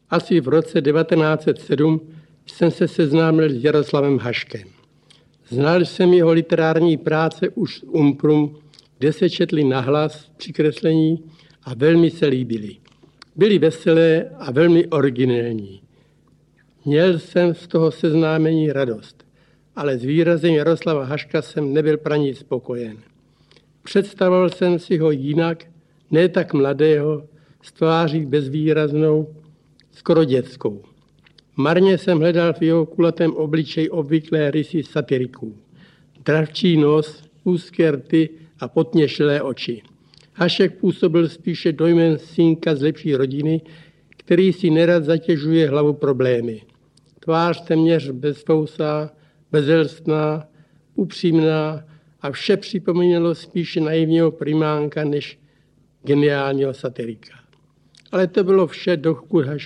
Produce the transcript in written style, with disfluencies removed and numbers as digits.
Asi v roce 1907 jsem se seznámil s Jaroslavem Haškem. Znal jsem jeho literární práce už z Umprum, kde se četly nahlas při kreslení a velmi se líbily. Byly veselé a velmi originální. Měl jsem z toho seznámení radost, ale s výrazem Jaroslava Haška jsem nebyl pro nic spokojen. Představoval jsem si ho jinak, ne tak mladého, s tváří bezvýraznou, skoro dětskou. Marně jsem hledal v jeho kulatém obličeji obvyklé rysy satiriků. Dravčí nos, úzké rty a potněšilé oči. Hašek působil spíše dojmem synka z lepší rodiny, který si nerad zatěžuje hlavu problémy. Tvář téměř bezfousá, bezelstná, upřímná a vše připomínalo spíše naivního primánka než geniálního satirika. Ale to bylo vše, dokud